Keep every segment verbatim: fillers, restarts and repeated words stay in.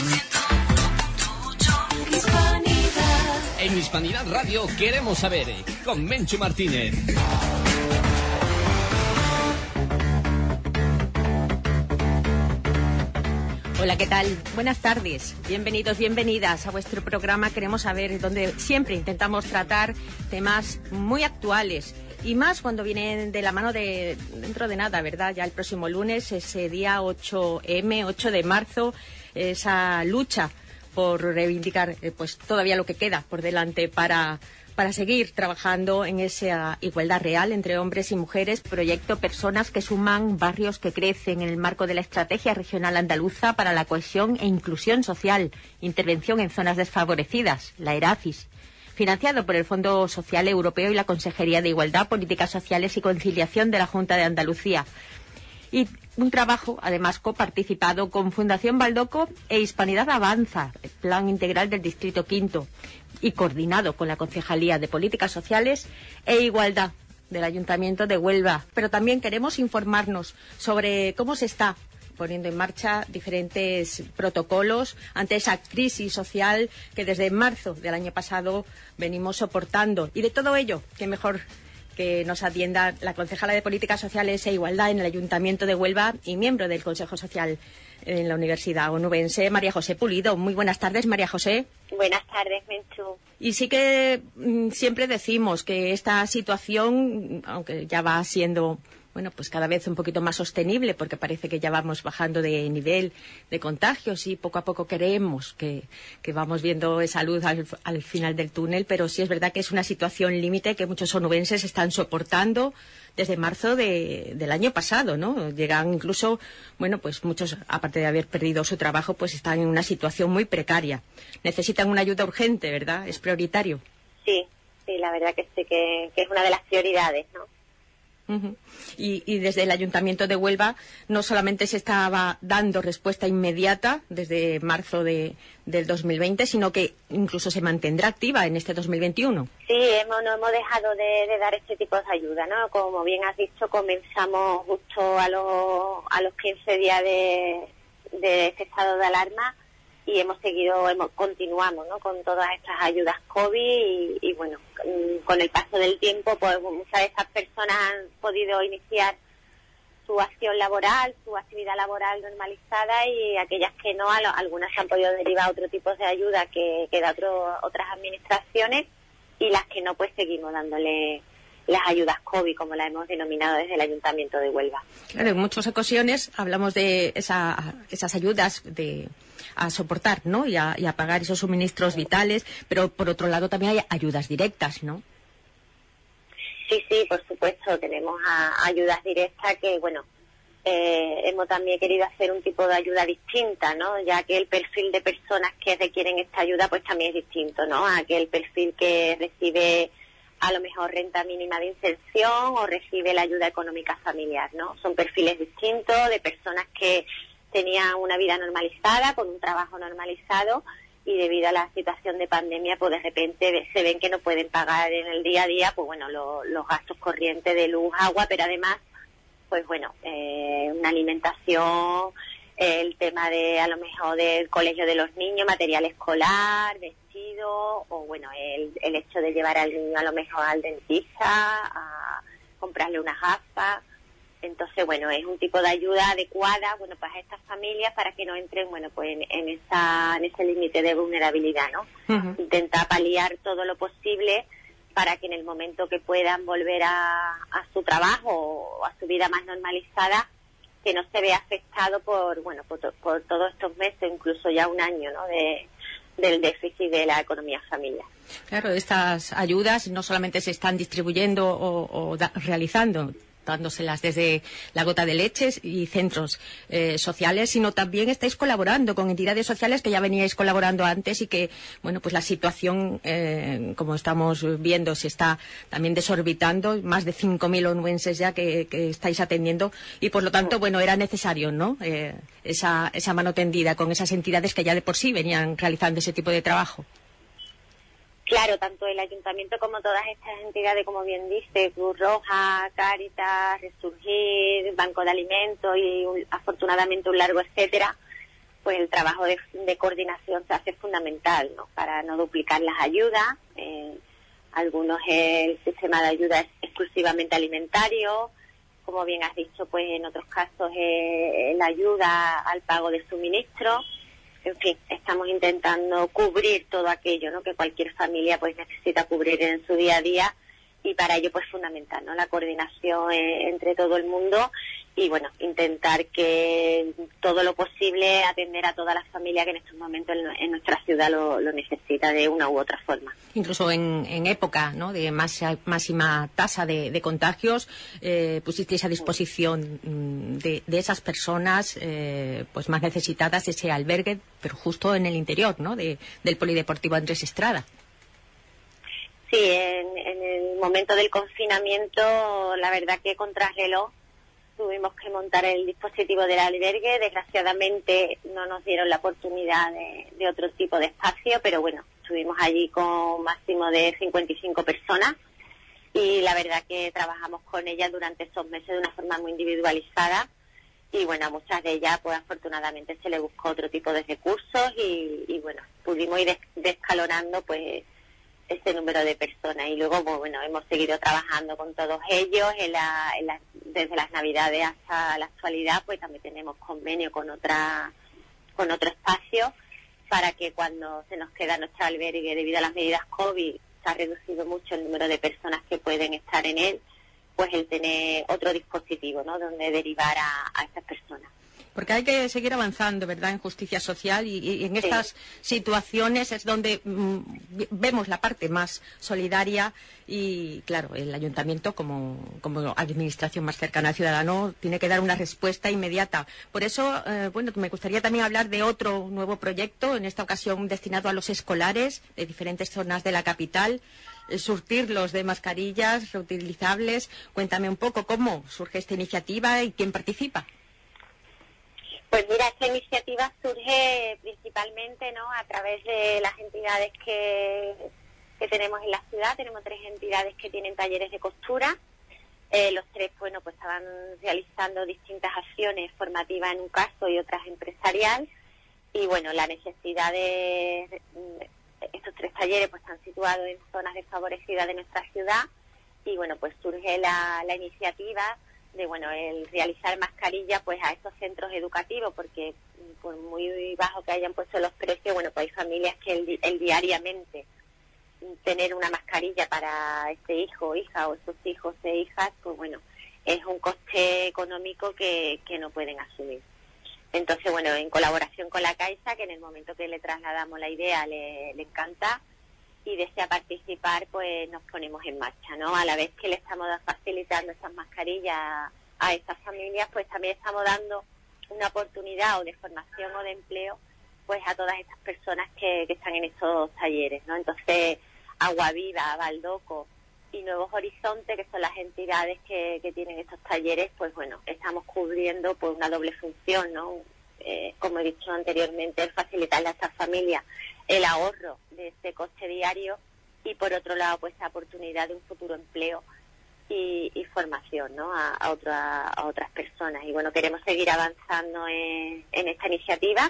En Hispanidad Radio queremos saber, con Menchu Martínez. Hola, ¿qué tal? Buenas tardes. Bienvenidos, bienvenidas a vuestro programa Queremos Saber, donde siempre intentamos tratar temas muy actuales y más cuando vienen de la mano de dentro de nada, ¿verdad? Ya el próximo lunes, ese día ocho eme, ocho de marzo, esa lucha por reivindicar eh, pues todavía lo que queda por delante para, para seguir trabajando en esa igualdad real entre hombres y mujeres, proyecto Personas que Suman, Barrios que Crecen, en el marco de la Estrategia Regional Andaluza para la Cohesión e Inclusión Social, Intervención en Zonas Desfavorecidas, la ERACIS, financiado por el Fondo Social Europeo y la Consejería de Igualdad, Políticas Sociales y Conciliación de la Junta de Andalucía. Y un trabajo, además, coparticipado con Fundación Baldoco e Hispanidad Avanza, el Plan Integral del Distrito Quinto, y coordinado con la Concejalía de Políticas Sociales e Igualdad del Ayuntamiento de Huelva. Pero también queremos informarnos sobre cómo se está poniendo en marcha diferentes protocolos ante esa crisis social que desde marzo del año pasado venimos soportando. Y de todo ello, qué mejor que nos atienda la concejala de Políticas Sociales e Igualdad en el Ayuntamiento de Huelva y miembro del Consejo Social en la Universidad Onubense, María José Pulido. Muy buenas tardes, María José. Buenas tardes, Menchu. Y sí que mm, siempre decimos que esta situación, aunque ya va siendo bueno, pues cada vez un poquito más sostenible, porque parece que ya vamos bajando de nivel de contagios y poco a poco creemos que, que vamos viendo esa luz al, al final del túnel, pero sí es verdad que es una situación límite que muchos onubenses están soportando desde marzo de, del año pasado, ¿no? Llegan incluso, bueno, pues muchos, aparte de haber perdido su trabajo, pues están en una situación muy precaria. Necesitan una ayuda urgente, ¿verdad? Es prioritario. Sí, sí, la verdad que sí, que, que es una de las prioridades, ¿no? Uh-huh. Y, y desde el Ayuntamiento de Huelva no solamente se estaba dando respuesta inmediata desde marzo de, del dos mil veinte, sino que incluso se mantendrá activa en este dos mil veintiuno. Sí, hemos, no hemos dejado de, de dar este tipo de ayuda, ¿no? Como bien has dicho, comenzamos justo a los, a los quince días de, de este estado de alarma y hemos seguido, hemos, continuamos, ¿no? Con todas estas ayudas COVID y, y bueno, con el paso del tiempo, pues muchas de estas personas han podido iniciar su acción laboral, su actividad laboral normalizada y aquellas que no, algunas han podido derivar a otro tipo de ayuda que, que da otro, otras administraciones y las que no, pues seguimos dándole las ayudas COVID, como las hemos denominado desde el Ayuntamiento de Huelva. Claro, en muchas ocasiones hablamos de esa, esas ayudas de a soportar, ¿no? Y a, y a pagar esos suministros vitales, pero por otro lado también hay ayudas directas, ¿no? Sí, sí, por supuesto, tenemos a, ayudas directas que, bueno, eh, hemos también querido hacer un tipo de ayuda distinta, ¿no? Ya que el perfil de personas que requieren esta ayuda pues también es distinto, ¿no? Aquel perfil que recibe a lo mejor renta mínima de inserción o recibe la ayuda económica familiar, ¿no? Son perfiles distintos de personas que tenían una vida normalizada, con un trabajo normalizado y debido a la situación de pandemia, pues de repente se ven que no pueden pagar en el día a día, pues bueno, lo, los gastos corrientes de luz, agua, pero además, pues bueno, eh, una alimentación, eh, el tema de a lo mejor del colegio de los niños, material escolar, vestido, o bueno, el, el hecho de llevar al niño a lo mejor al dentista, a comprarle unas gafas. Entonces, bueno, es un tipo de ayuda adecuada, bueno, pues a estas familias para que no entren, bueno, pues en, en esa en ese límite de vulnerabilidad, ¿no? Uh-huh. Intenta paliar todo lo posible para que en el momento que puedan volver a, a su trabajo o a su vida más normalizada, que no se vea afectado por, bueno, por, to, por todos estos meses, incluso ya un año, ¿no? De, del déficit de la economía familiar. Claro, estas ayudas no solamente se están distribuyendo o, o da, realizando, dándoselas desde la gota de leches y centros eh, sociales, sino también estáis colaborando con entidades sociales que ya veníais colaborando antes y que, bueno, pues la situación, eh, como estamos viendo, se está también desorbitando, más de cinco mil onubenses ya que, que estáis atendiendo y, por lo tanto, bueno, era necesario, ¿no?, eh, esa, esa mano tendida con esas entidades que ya de por sí venían realizando ese tipo de trabajo. Claro, tanto el Ayuntamiento como todas estas entidades, como bien dice, Cruz Roja, Cáritas, Resurgir, Banco de Alimentos y un, afortunadamente un largo etcétera, pues el trabajo de, de coordinación se hace fundamental, ¿no? Para no duplicar las ayudas. Eh, algunos el sistema de ayuda es exclusivamente alimentario, como bien has dicho, pues en otros casos es la ayuda al pago de suministros. En fin, estamos intentando cubrir todo aquello, ¿no? Que cualquier familia pues necesita cubrir en su día a día, y para ello pues fundamental, ¿no? La coordinación eh, entre todo el mundo y bueno, intentar que todo lo posible atender a todas las familias que en estos momentos en, en nuestra ciudad lo, lo necesita de una u otra forma. Incluso en, en época, ¿no?, de más, máxima tasa de, de contagios, eh, pusisteis a disposición de, de esas personas eh, pues más necesitadas ese albergue, pero justo en el interior, ¿no?, de, del Polideportivo Andrés Estrada. Sí, en, en el momento del confinamiento, la verdad que contrarreloj tuvimos que montar el dispositivo del albergue. Desgraciadamente no nos dieron la oportunidad de, de otro tipo de espacio, pero bueno, estuvimos allí con un máximo de cincuenta y cinco personas y la verdad que trabajamos con ellas durante esos meses de una forma muy individualizada y bueno, a muchas de ellas pues afortunadamente se les buscó otro tipo de recursos y, y bueno, pudimos ir des- descalonando pues ese número de personas y luego bueno, hemos seguido trabajando con todos ellos en la, en la, desde las Navidades hasta la actualidad, pues también tenemos convenio con otra con otro espacio para que cuando se nos queda nuestro albergue debido a las medidas COVID se ha reducido mucho el número de personas que pueden estar en él, pues el tener otro dispositivo, ¿no?, donde derivar a, a esas personas. Porque hay que seguir avanzando, ¿verdad?, en justicia social y, y en estas sí. situaciones es donde mm, vemos la parte más solidaria y, claro, el ayuntamiento como, como administración más cercana al ciudadano tiene que dar una respuesta inmediata. Por eso, eh, bueno, me gustaría también hablar de otro nuevo proyecto, en esta ocasión destinado a los escolares de diferentes zonas de la capital, eh, surtirlos de mascarillas reutilizables. Cuéntame un poco cómo surge esta iniciativa y quién participa. Pues mira, esta iniciativa surge principalmente, ¿no?, a través de las entidades que, que tenemos en la ciudad. Tenemos tres entidades que tienen talleres de costura. Eh, los tres, bueno, pues estaban realizando distintas acciones formativas en un caso y otras empresarial. Y bueno, la necesidad de estos tres talleres pues están situados en zonas desfavorecidas de nuestra ciudad. Y bueno, pues surge la, la iniciativa de bueno el realizar mascarillas pues a estos centros educativos, porque por muy bajo que hayan puesto los precios, bueno, pues hay familias que el, el diariamente tener una mascarilla para este hijo o hija o estos hijos e hijas, pues bueno, es un coste económico que, que no pueden asumir. Entonces, bueno, en colaboración con la Caixa, que en el momento que le trasladamos la idea le, le encanta y desea participar, pues nos ponemos en marcha, ¿no? A la vez que le estamos facilitando estas mascarillas a estas familias, pues también estamos dando una oportunidad o de formación o de empleo pues a todas estas personas que, que están en estos talleres, ¿no? Entonces, Agua Viva, Baldoco y Nuevos Horizontes, que son las entidades que, que tienen estos talleres, pues bueno, estamos cubriendo pues una doble función, ¿no? Eh, como he dicho anteriormente, facilitarle a estas familias el ahorro de ese coste diario y por otro lado pues la oportunidad de un futuro empleo y, y formación, ¿no?, a, a, otra, a otras personas. Y bueno, queremos seguir avanzando en, en esta iniciativa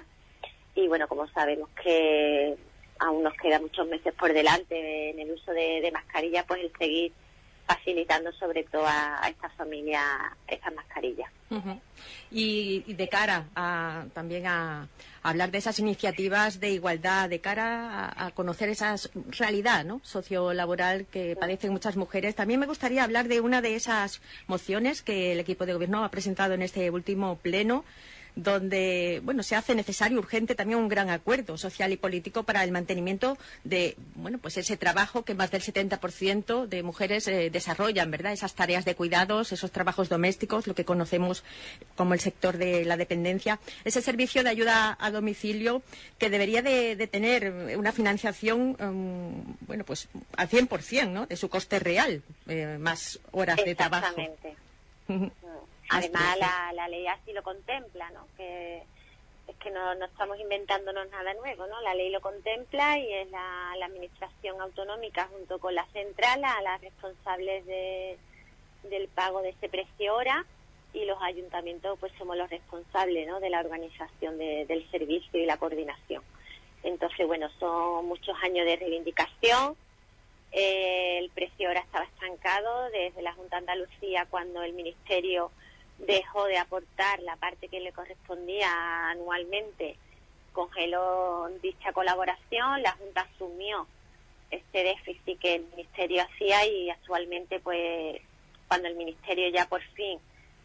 y bueno, como sabemos que aún nos quedan muchos meses por delante en el uso de, de mascarillas, pues el seguir facilitando sobre todo a, a estas familias estas mascarillas. Uh-huh. Y, y de cara a, también a, a hablar de esas iniciativas de igualdad, de cara a, a conocer esa realidad, ¿no?, sociolaboral que padecen muchas mujeres, también me gustaría hablar de una de esas mociones que el equipo de gobierno ha presentado en este último pleno, donde bueno se hace necesario, urgente también un gran acuerdo social y político para el mantenimiento de bueno pues ese trabajo que más del setenta por ciento de mujeres eh, desarrollan, ¿verdad? Esas tareas de cuidados, esos trabajos domésticos, lo que conocemos como el sector de la dependencia, ese servicio de ayuda a domicilio que debería de, de tener una financiación um, bueno pues al cien por ciento, ¿no?, de su coste real, eh, más horas de trabajo. Exactamente. Además, la, la ley así lo contempla, ¿no? Que es que no, no estamos inventándonos nada nuevo, ¿no? La ley lo contempla y es la, la administración autonómica junto con la central a las responsables de, del pago de ese precio hora y los ayuntamientos pues somos los responsables, ¿no?, de la organización de, del servicio y la coordinación. Entonces, bueno, son muchos años de reivindicación. Eh, el precio ahora estaba estancado desde la Junta de Andalucía, cuando el Ministerio dejó de aportar la parte que le correspondía anualmente, congeló dicha colaboración. La Junta asumió este déficit que el Ministerio hacía y actualmente, pues, cuando el Ministerio ya por fin,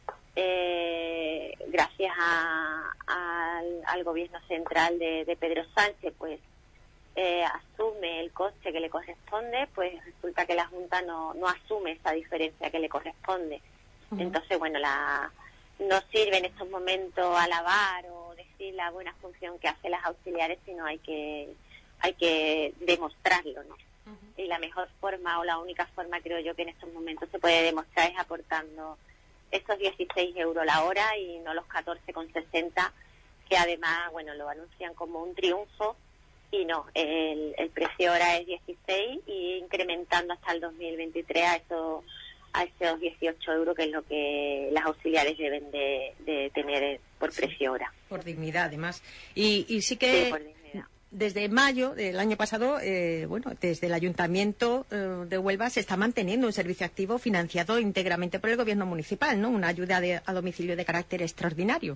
eh, gracias a, a, al, al Gobierno central de, de Pedro Sánchez, pues, eh, asume el coste que le corresponde, pues resulta que la Junta no, no asume esa diferencia que le corresponde. Uh-huh. Entonces, bueno, la no sirve en estos momentos alabar o decir la buena función que hacen las auxiliares, sino hay que hay que demostrarlo, ¿no? Uh-huh. Y la mejor forma, o la única forma, creo yo, que en estos momentos se puede demostrar es aportando estos dieciséis euros la hora y no los catorce con sesenta, que además, bueno, lo anuncian como un triunfo, y no, el, el precio ahora es dieciséis y incrementando hasta el dos mil veintitrés a esos, a esos dieciocho euros, que es lo que las auxiliares deben de, de tener por sí, precio hora. Por dignidad, además. Y, y sí que... Sí, por dignidad. Desde mayo del año pasado, eh, bueno, desde el Ayuntamiento eh, de Huelva se está manteniendo un servicio activo financiado íntegramente por el Gobierno municipal, ¿no? Una ayuda de, a domicilio de carácter extraordinario.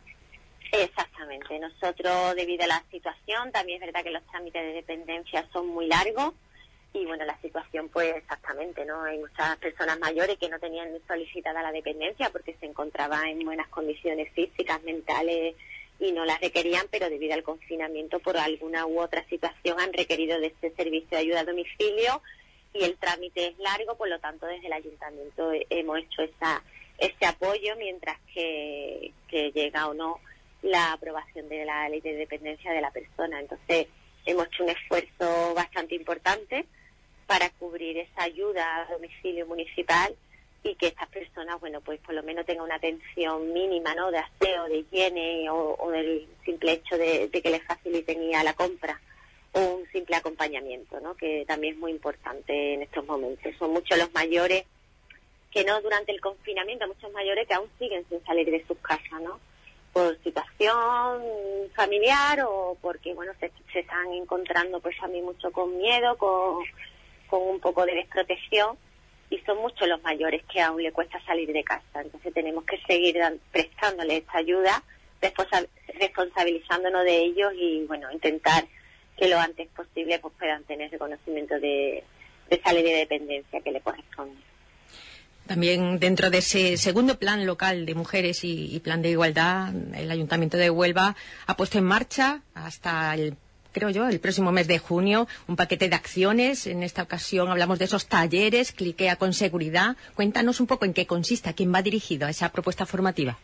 Exactamente. Nosotros, debido a la situación, también es verdad que los trámites de dependencia son muy largos y, bueno, la situación, pues, exactamente, ¿no? Hay muchas personas mayores que no tenían solicitada la dependencia porque se encontraban en buenas condiciones físicas, mentales, y no las requerían, pero debido al confinamiento, por alguna u otra situación, han requerido de este servicio de ayuda a domicilio y el trámite es largo. Por lo tanto, desde el ayuntamiento hemos hecho esa ese apoyo mientras que, que llega o no la aprobación de la ley de dependencia de la persona. Entonces, hemos hecho un esfuerzo bastante importante para cubrir esa ayuda a domicilio municipal y que estas personas, bueno, pues por lo menos tengan una atención mínima, ¿no?, de aseo, de higiene, o, o del simple hecho de, de que les faciliten ir a la compra, o un simple acompañamiento, ¿no?, que también es muy importante en estos momentos. Son muchos los mayores que no durante el confinamiento, muchos mayores que aún siguen sin salir de sus casas, ¿no?, por situación familiar o porque, bueno, se, se están encontrando pues también mucho con miedo, con, con un poco de desprotección. Y son muchos los mayores que aún le cuesta salir de casa. Entonces tenemos que seguir prestándoles esta ayuda, responsa- responsabilizándonos de ellos y, bueno, intentar que lo antes posible pues puedan tener reconocimiento de, de esa ley de dependencia que le corresponde. También dentro de ese segundo plan local de mujeres y, y plan de igualdad, el Ayuntamiento de Huelva ha puesto en marcha hasta el creo yo, el próximo mes de junio, un paquete de acciones. En esta ocasión hablamos de esos talleres, Cliquea con seguridad. Cuéntanos un poco en qué consiste, a quién va dirigido a esa propuesta formativa.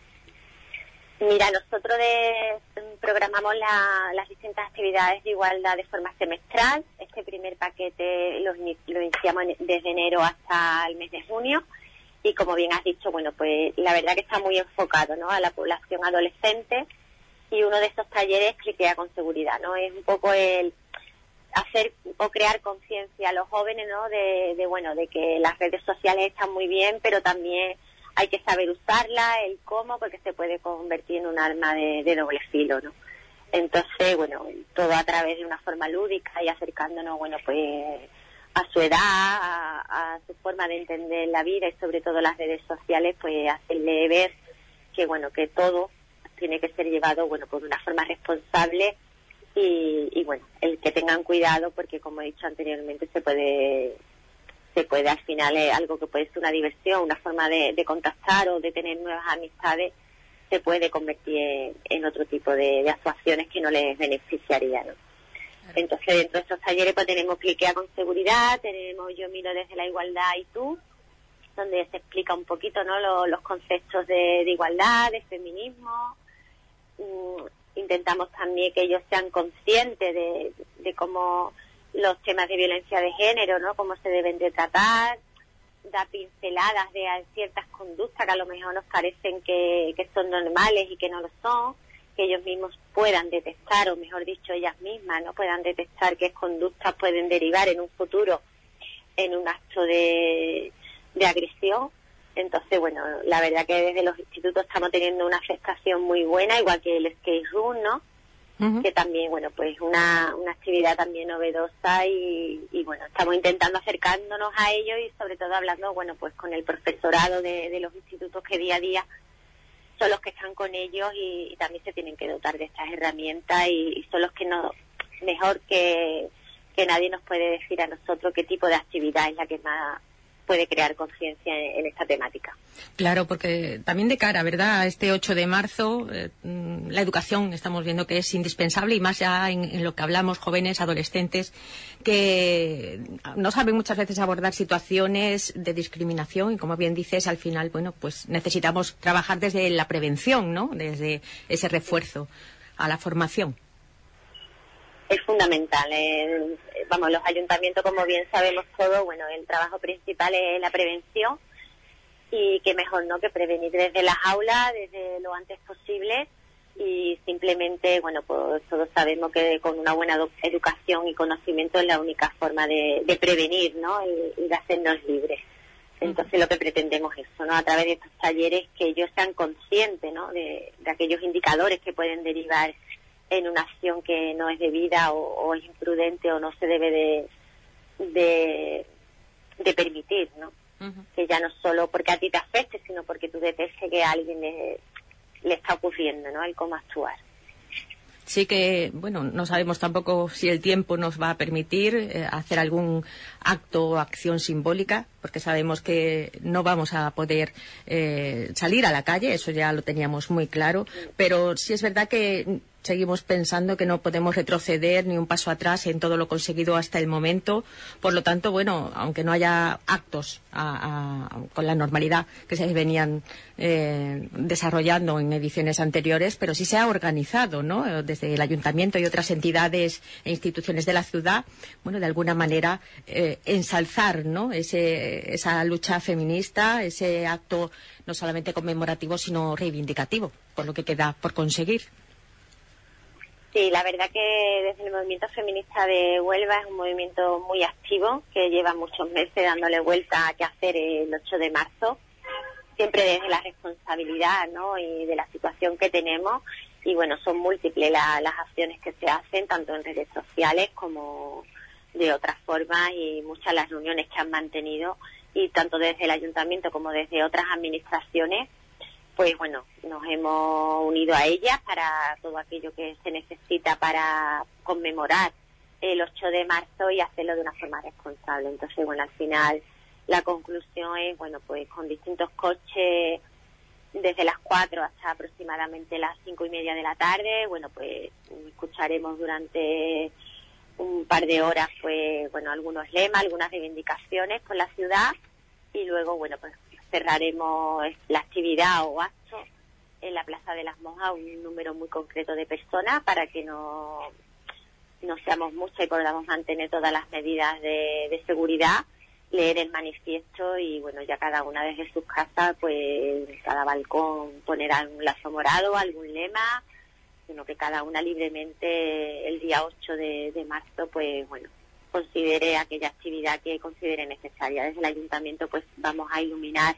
Mira, nosotros de, programamos la, las distintas actividades de igualdad de forma semestral. Este primer paquete lo, lo iniciamos desde enero hasta el mes de junio. Y como bien has dicho, bueno, pues la verdad que está muy enfocado, ¿no?, a la población adolescente. Y uno de estos talleres es Cliquea con seguridad, ¿no? Es un poco el hacer o crear conciencia a los jóvenes, ¿no?, de, de, bueno, de que las redes sociales están muy bien, pero también hay que saber usarla, el cómo, porque se puede convertir en un arma de, de doble filo, ¿no? Entonces, bueno, todo a través de una forma lúdica y acercándonos, bueno, pues a su edad, a, a su forma de entender la vida y sobre todo las redes sociales, pues hacerle ver que, bueno, que todo tiene que ser llevado, bueno, por una forma responsable y, y bueno, el que tengan cuidado porque, como he dicho anteriormente, se puede se puede al final, es algo que puede ser una diversión, una forma de, de contactar o de tener nuevas amistades, se puede convertir en, en otro tipo de, de actuaciones que no les beneficiarían, ¿no? Entonces, dentro de estos talleres pues tenemos Cliquea con seguridad, tenemos Yo miro desde la igualdad y tú, donde se explica un poquito, ¿no?, los, los conceptos de, de igualdad, de feminismo. Mm, intentamos también que ellos sean conscientes de, de cómo los temas de violencia de género, ¿no?, cómo se deben de tratar, da pinceladas de ciertas conductas que a lo mejor nos parecen que, que son normales y que no lo son, que ellos mismos puedan detectar, o mejor dicho, ellas mismas, ¿no?, puedan detectar qué conductas pueden derivar en un futuro en un acto de, de agresión. Entonces, bueno, la verdad que desde los institutos estamos teniendo una aceptación muy buena, igual que el skate room, ¿no? Uh-huh. Que también, bueno, pues una, una actividad también novedosa y, y, bueno, estamos intentando acercándonos a ellos y sobre todo hablando, bueno, pues con el profesorado de, de los institutos que día a día son los que están con ellos y, y también se tienen que dotar de estas herramientas y, y son los que no, mejor que, que nadie nos puede decir a nosotros qué tipo de actividad es la que más puede crear conciencia en, en esta temática. Claro, porque también de cara, ¿verdad?, a este ocho de marzo, eh, la educación estamos viendo que es indispensable y más ya en, en lo que hablamos, jóvenes, adolescentes, que no saben muchas veces abordar situaciones de discriminación y, como bien dices, al final, bueno, pues necesitamos trabajar desde la prevención, ¿no?, desde ese refuerzo a la formación. Es fundamental. Eh, vamos, los ayuntamientos, como bien sabemos todos, bueno, el trabajo principal es la prevención y qué mejor, ¿no?, que prevenir desde las aulas, desde lo antes posible y simplemente, bueno, pues todos sabemos que con una buena educación y conocimiento es la única forma de, de prevenir, ¿no?, y, y de hacernos libres. Entonces lo que pretendemos es eso, ¿no?, a través de estos talleres que ellos sean conscientes, ¿no?, de, de aquellos indicadores que pueden derivar en una acción que no es debida o, o es imprudente o no se debe de de, de permitir, ¿no? Uh-huh. Que ya no solo porque a ti te afecte, sino porque tú detectes que a alguien le, le está ocurriendo, ¿no?, el cómo actuar. Sí que, bueno, no sabemos tampoco si el tiempo nos va a permitir eh, hacer algún acto o acción simbólica, porque sabemos que no vamos a poder eh, salir a la calle, eso ya lo teníamos muy claro, pero sí es verdad que seguimos pensando que no podemos retroceder ni un paso atrás en todo lo conseguido hasta el momento. Por lo tanto, bueno, aunque no haya actos a, a, con la normalidad que se venían eh, desarrollando en ediciones anteriores, pero sí se ha organizado, ¿no?, desde el ayuntamiento y otras entidades e instituciones de la ciudad, bueno, de alguna manera eh, ensalzar, ¿no?, ese, esa lucha feminista, ese acto no solamente conmemorativo, sino reivindicativo, por lo que queda por conseguir. Sí, la verdad que desde el movimiento feminista de Huelva es un movimiento muy activo que lleva muchos meses dándole vuelta a qué hacer el ocho de marzo, siempre desde la responsabilidad, ¿no?, y de la situación que tenemos. Y bueno, son múltiples la, las acciones que se hacen, tanto en redes sociales como de otras formas, y muchas las reuniones que han mantenido, y tanto desde el ayuntamiento como desde otras administraciones, pues bueno, nos hemos unido a ellas para todo aquello que se necesita para conmemorar el ocho de marzo y hacerlo de una forma responsable. Entonces, bueno, al final la conclusión es, bueno, pues con distintos coches desde las cuatro hasta aproximadamente las cinco y media de la tarde, bueno, pues escucharemos durante un par de horas, pues bueno, algunos lemas, algunas reivindicaciones por la ciudad, y luego, bueno, pues cerraremos la actividad o acto en la Plaza de las Monjas, un número muy concreto de personas para que no, no seamos muchos y podamos mantener todas las medidas de, de seguridad, leer el manifiesto y, bueno, ya cada una desde sus casas, pues cada balcón ponerá un lazo morado, algún lema, sino que cada una libremente el día ocho de, de marzo, pues bueno, considere aquella actividad que considere necesaria. Desde el ayuntamiento, pues vamos a iluminar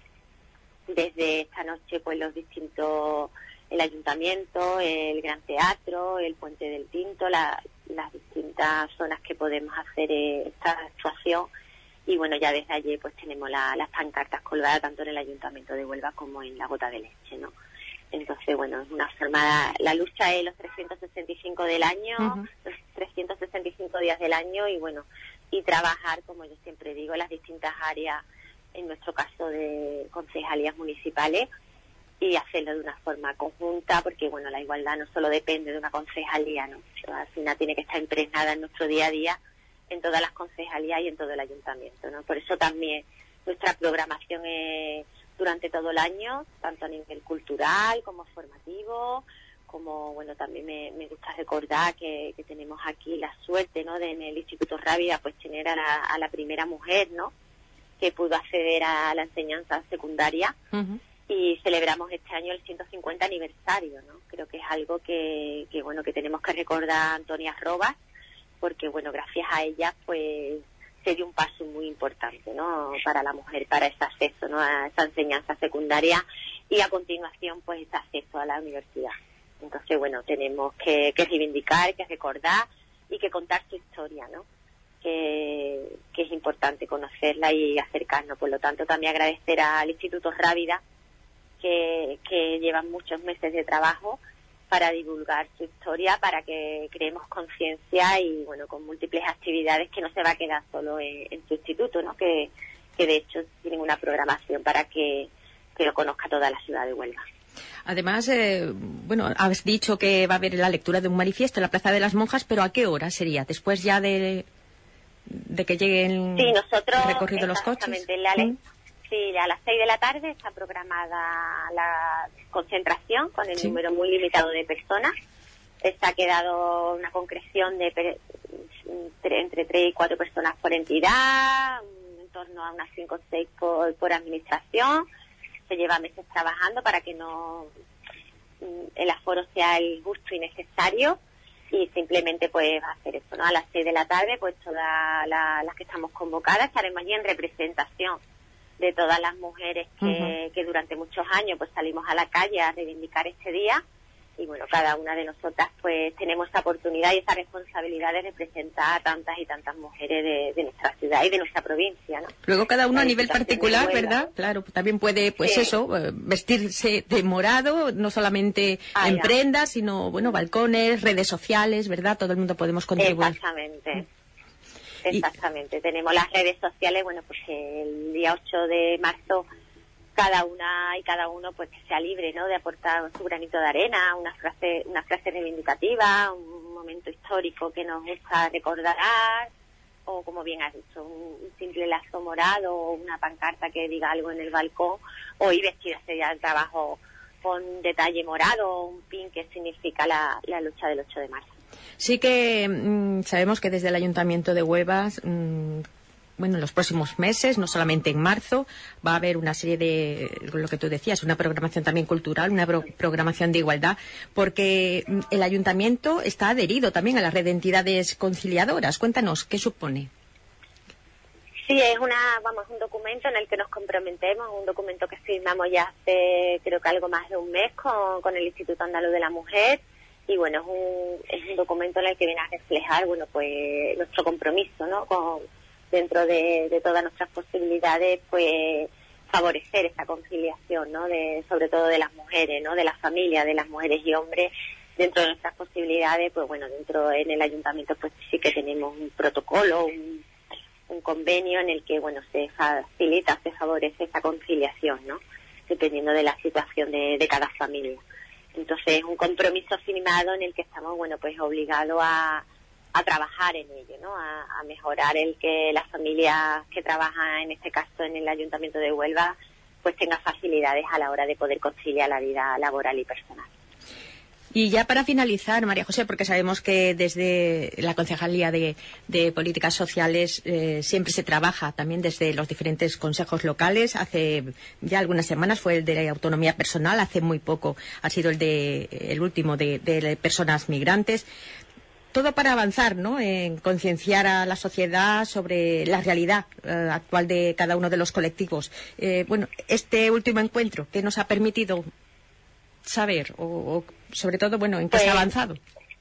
desde esta noche, pues los distintos, el ayuntamiento, el Gran Teatro, el Puente del Tinto, la, las distintas zonas que podemos hacer esta actuación. Y bueno, ya desde allí pues tenemos la, las pancartas colgadas tanto en el Ayuntamiento de Huelva como en la Gota de Leche, ¿no? Entonces, bueno, es una forma, la lucha es los trescientos sesenta y cinco del año, uh-huh. los trescientos sesenta y cinco días del año, y bueno, y trabajar, como yo siempre digo, las distintas áreas, en nuestro caso de concejalías municipales, y hacerlo de una forma conjunta, porque bueno, la igualdad no solo depende de una concejalía, ¿no? Al final tiene que estar impregnada en nuestro día a día, en todas las concejalías y en todo el ayuntamiento, ¿no? Por eso también nuestra programación es durante todo el año, tanto a nivel cultural como formativo, como, bueno, también me, me gusta recordar que, que tenemos aquí la suerte, ¿no?, de en el Instituto Rábida, pues tener a la, a la primera mujer, ¿no?, que pudo acceder a la enseñanza secundaria. Uh-huh. Y celebramos este año el ciento cincuenta aniversario, ¿no? Creo que es algo que, que bueno, que tenemos que recordar a Antonia Robas, porque, bueno, gracias a ella, pues se dio un paso muy importante, ¿no?, para la mujer, para ese acceso, ¿no?, a esa enseñanza secundaria y a continuación pues ese acceso a la universidad. Entonces, bueno, tenemos que, que reivindicar, que recordar y que contar su historia, ¿no?, que, que es importante conocerla y acercarnos. Por lo tanto, también agradecer al Instituto Rábida, que, que llevan muchos meses de trabajo para divulgar su historia, para que creemos conciencia y, bueno, con múltiples actividades, que no se va a quedar solo en, en su instituto, ¿no?, que, que de hecho tienen una programación para que, que lo conozca toda la ciudad de Huelva. Además, eh, bueno, has dicho que va a haber la lectura de un manifiesto en la Plaza de las Monjas, pero ¿a qué hora sería? ¿Después ya de, de que lleguen sí, nosotros, recorrido los coches? La ley, ¿Mm? Sí, a las seis de la tarde está programada la concentración con el sí. número muy limitado de personas. Está quedado una concreción de per, entre tres y cuatro personas por entidad, en torno a unas cinco o seis por, por administración. Se lleva meses trabajando para que no el aforo sea el justo y necesario, y simplemente pues va a hacer eso, ¿no? A las seis de la tarde pues todas la, las que estamos convocadas estaremos allí en representación de todas las mujeres que, uh-huh. que durante muchos años pues salimos a la calle a reivindicar este día, y bueno, cada una de nosotras pues tenemos esa oportunidad y esa responsabilidad de representar a tantas y tantas mujeres de, de nuestra ciudad y de nuestra provincia, ¿no? Luego cada uno a nivel particular, ¿verdad? Claro, también puede, pues sí. eso, vestirse de morado, no solamente ah, en ya. prendas, sino, bueno, balcones, redes sociales, ¿verdad? Todo el mundo podemos contribuir. Exactamente. Exactamente. Y... Tenemos las redes sociales, bueno, pues el día ocho de marzo cada una y cada uno pues que sea libre, ¿no?, de aportar su granito de arena, una frase una frase reivindicativa, un momento histórico que nos gusta recordar, o como bien has dicho, un, un simple lazo morado o una pancarta que diga algo en el balcón, o ir vestida ya al trabajo con detalle morado, o un pin que significa la, la lucha del ocho de marzo. Sí que mmm, sabemos que desde el Ayuntamiento de Huelva, mmm, bueno, en los próximos meses, no solamente en marzo, va a haber una serie de, lo que tú decías, una programación también cultural, una pro- programación de igualdad, porque el Ayuntamiento está adherido también a la red de entidades conciliadoras. Cuéntanos, ¿qué supone? Sí, es una, vamos, un documento en el que nos comprometemos, un documento que firmamos ya hace, creo que algo más de un mes con, con el Instituto Andaluz de la Mujer, y bueno, es un, es un documento en el que viene a reflejar, bueno, pues nuestro compromiso, ¿no?, con dentro de, de todas nuestras posibilidades, pues favorecer esa conciliación, ¿no?, de, sobre todo de las mujeres, ¿no?, de las familias, de las mujeres y hombres, dentro de nuestras posibilidades. Pues bueno, dentro en el ayuntamiento pues sí que tenemos un protocolo, un, un convenio en el que, bueno, se facilita, se favorece esa conciliación, ¿no?, dependiendo de la situación de, de cada familia. Entonces es un compromiso firmado en el que estamos, bueno, pues obligados a a trabajar en ello, ¿no?, a, a mejorar el que las familias que trabajan, en este caso en el Ayuntamiento de Huelva, pues tengan facilidades a la hora de poder conciliar la vida laboral y personal. Y ya para finalizar, María José, porque sabemos que desde la Concejalía de, de Políticas Sociales eh, siempre se trabaja también desde los diferentes consejos locales. Hace ya algunas semanas fue el de autonomía personal, hace muy poco ha sido el de el último de, de personas migrantes. Todo para avanzar, ¿no?, en concienciar a la sociedad sobre la realidad eh, actual de cada uno de los colectivos. Eh, bueno, este último encuentro, ¿qué nos ha permitido saber? O, o sobre todo, bueno, ¿en qué pues, se ha avanzado?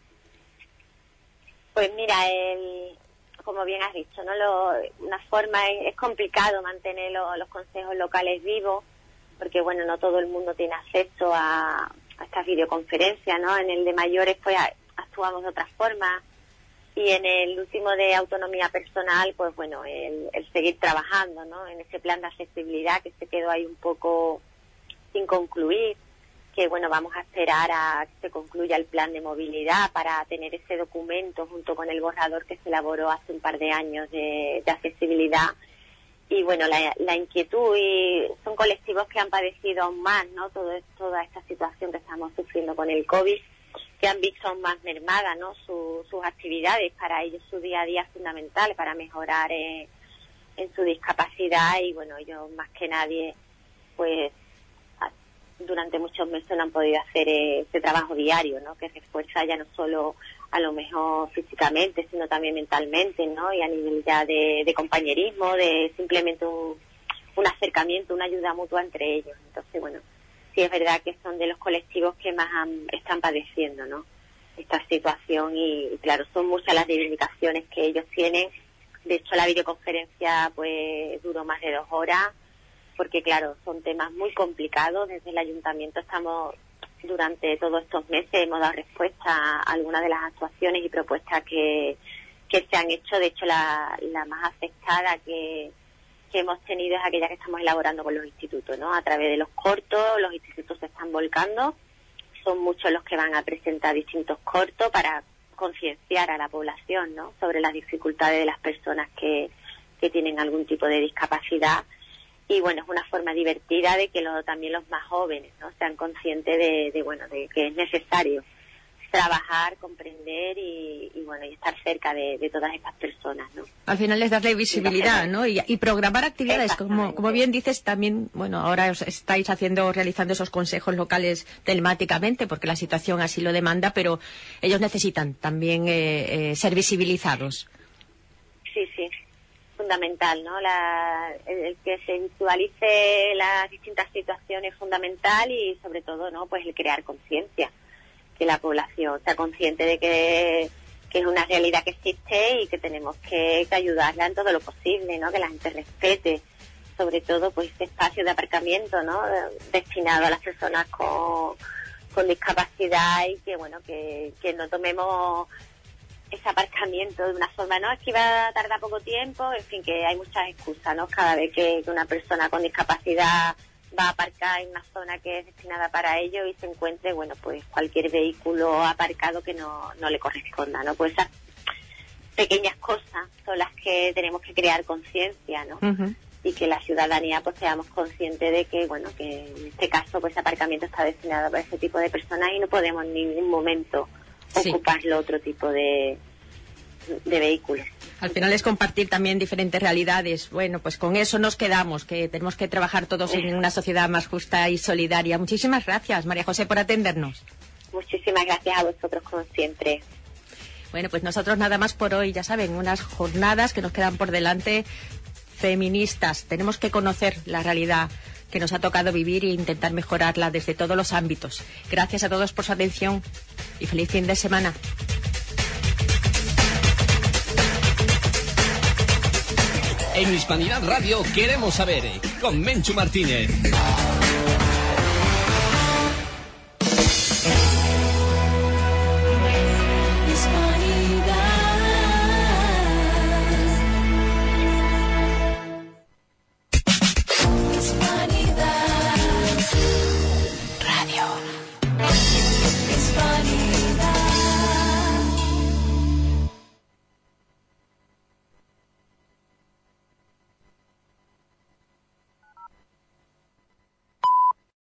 Pues mira, el, como bien has dicho, ¿no?, lo, una forma es, es complicado mantener lo, los consejos locales vivos, porque bueno, no todo el mundo tiene acceso a, a estas videoconferencias, ¿no? En el de mayores, pues actuamos de otra forma, y en el último de autonomía personal, pues bueno, el, el seguir trabajando, ¿no?, en ese plan de accesibilidad que se quedó ahí un poco sin concluir, que bueno, vamos a esperar a que se concluya el plan de movilidad para tener ese documento junto con el borrador que se elaboró hace un par de años de, de accesibilidad. Y bueno, la, la inquietud, y son colectivos que han padecido aún más, ¿no?, todo, toda esta situación que estamos sufriendo con el COVID, que han visto aún más mermadas, ¿no?, su, sus actividades. Para ellos su día a día es fundamental para mejorar eh, en su discapacidad, y bueno, ellos más que nadie pues durante muchos meses no han podido hacer eh, ese trabajo diario, ¿no?, que refuerza ya no solo a lo mejor físicamente, sino también mentalmente, ¿no? Y a nivel ya de, de compañerismo, de simplemente un, un acercamiento, una ayuda mutua entre ellos. Entonces, bueno, sí es verdad que son de los colectivos que más han, están padeciendo, ¿no? Esta situación y, y, claro, son muchas las reivindicaciones que ellos tienen. De hecho, la videoconferencia, pues, duró más de dos horas, porque, claro, son temas muy complicados. Desde el ayuntamiento estamos, durante todos estos meses, hemos dado respuesta a algunas de las actuaciones y propuestas que, que se han hecho. De hecho, la, la más afectada que, que hemos tenido es aquella que estamos elaborando con los institutos, ¿no? A través de los cortos, los institutos se están volcando. Son muchos los que van a presentar distintos cortos para concienciar a la población, ¿no? Sobre las dificultades de las personas que, que tienen algún tipo de discapacidad. Y bueno, es una forma divertida de que lo, también los más jóvenes, ¿no? Sean conscientes de, de bueno, de que es necesario trabajar, comprender y, y bueno, y estar cerca de, de todas estas personas, ¿no? Al final es darle visibilidad, ¿no? Y, y programar actividades, como, como bien dices, también, bueno, ahora os estáis haciendo, realizando esos consejos locales telemáticamente, porque la situación así lo demanda, pero ellos necesitan también eh, eh, ser visibilizados. Sí, sí. Fundamental, ¿no? La, el, el que se visualice las distintas situaciones es fundamental y sobre todo, ¿no? Pues el crear conciencia, que la población sea consciente de que, que es una realidad que existe y que tenemos que, que ayudarla en todo lo posible, ¿no? Que la gente respete, sobre todo, pues este espacio de aparcamiento, ¿no? Destinado a las personas con, con discapacidad y que, bueno, que, que no tomemos ese aparcamiento de una forma, no, es que iba a tardar poco tiempo, en fin, que hay muchas excusas, ¿no? Cada vez que una persona con discapacidad va a aparcar en una zona que es destinada para ello y se encuentre, bueno, pues cualquier vehículo aparcado que no, no le corresponda, ¿no? Pues esas pequeñas cosas son las que tenemos que crear conciencia, ¿no? Uh-huh. Y que la ciudadanía pues seamos conscientes de que, bueno, que en este caso pues ese aparcamiento está destinado para ese tipo de personas y no podemos en ningún momento sí. ocuparlo otro tipo de, de vehículos. Al final es compartir también diferentes realidades. Bueno, pues con eso nos quedamos, que tenemos que trabajar todos en una sociedad más justa y solidaria. Muchísimas gracias, María José, por atendernos. Muchísimas gracias a vosotros, como siempre. Bueno, pues nosotros nada más por hoy, ya saben, unas jornadas que nos quedan por delante feministas. Tenemos que conocer la realidad que nos ha tocado vivir e intentar mejorarla desde todos los ámbitos. Gracias a todos por su atención y feliz fin de semana. En Hispanidad Radio queremos saber, con Menchu Martínez.